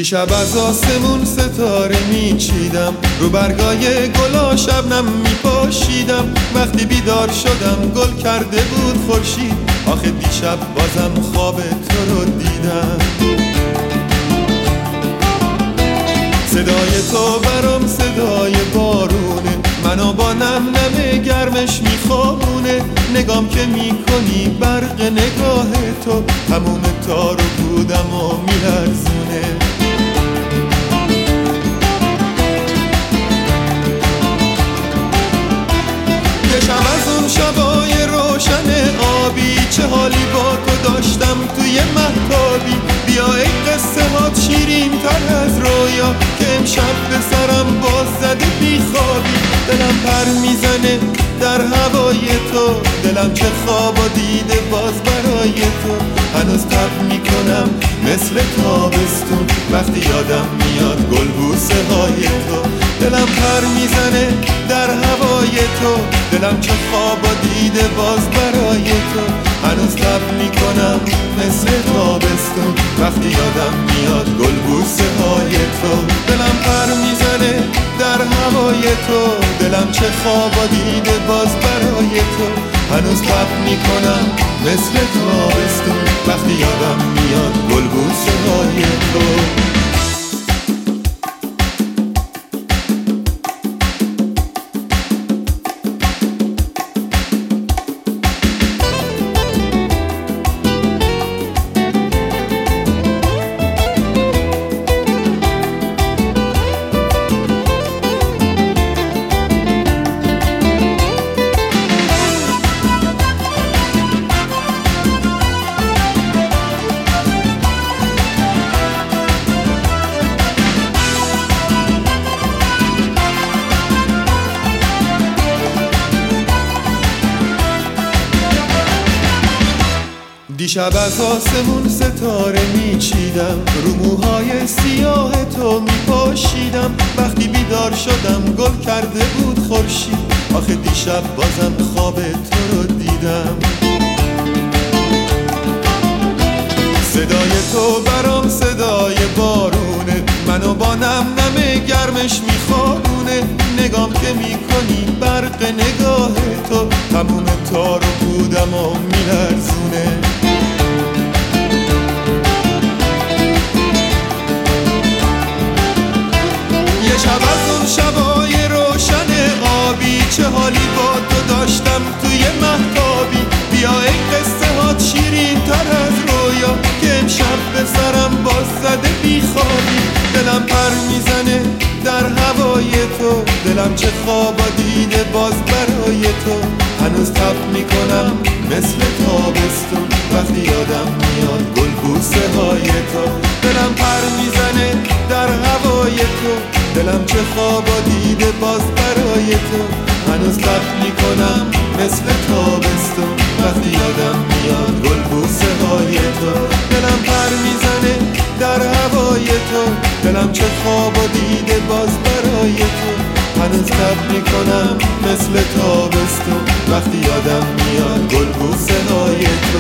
دیشب از آسمون ستاره میچیدم، رو برگای گلا شبنم میپاشیدم. وقتی بیدار شدم گل کرده بود خورشید، آخه دیشب بازم خواب تو رو دیدم. صدای تو برام صدای بارونه، منو با نم نم گرمش میخوابونه. نگام که میکنی برق نگاه تو، تموم تارو بودم و میلرزونه. یه شب از اون شبای روشن آبی، چه حالی با تو داشتم توی مهتابی. بیا ای قصه هات شیرین تر از رویا، که امشب به سرم باز زده بیخوابی. دلم پر میزنه در هوای تو، دلم چه خواب و دیده باز برای تو. هنوز تب میکنم مثل تابستون، وقتی یادم میاد گلبوسه های تو. دلم پر میزنه در هوای تو، دلم چه خواب و دیده باز برای تو. هنوز تب میکنم مثل تابستون، وقتی یادم میاد گلبوسه های تو. دلم پر میزنه در هوای تو، دلم چه خواب و دیده باز برای تو. هنوز تب میکنم مثل تابستون، وقتی یادم میاد گلبوسه های تو. دیشب از آسمون ستاره میچیدم، رو موهای سیاه تو میپاشیدم. وقتی بیدار شدم گل کرده بود خورشید، آخه دیشب بازم خواب تو رو دیدم. صدای تو برام صدای بارونه، منو با نم نم گرمش میخوابونه. نگام که میکنی برق نگاه تو، تموم تارو بودم و میلرزونه. یه شب از اون شبای روشن آبی، چه حالی با تو داشتم توی مهتابی. بیا ای قصه هات شیرین تر از رویا، که امشب به سرم باز زده بیخوابی. دلم پر میزنه در هوای تو، دلم چه خواب و دیده باز برای تو. هنوز تب میکنم مثل تابستون، وقتی یادم میاد گلبوسه های تو. دلم پر میزنه در هوای تو، دلم چه خواب و دیده باز برای تو. هنوز تب میکنم مثل تابستون، وقتی یادم میاد گلبوسه های تو. دلم پر میزنه در هوای تو، دلم چه خواب و دیده باز برای تو. هنوز تب میکنم مثل تابستون، وقتی یادم میاد گلبوسه های تو.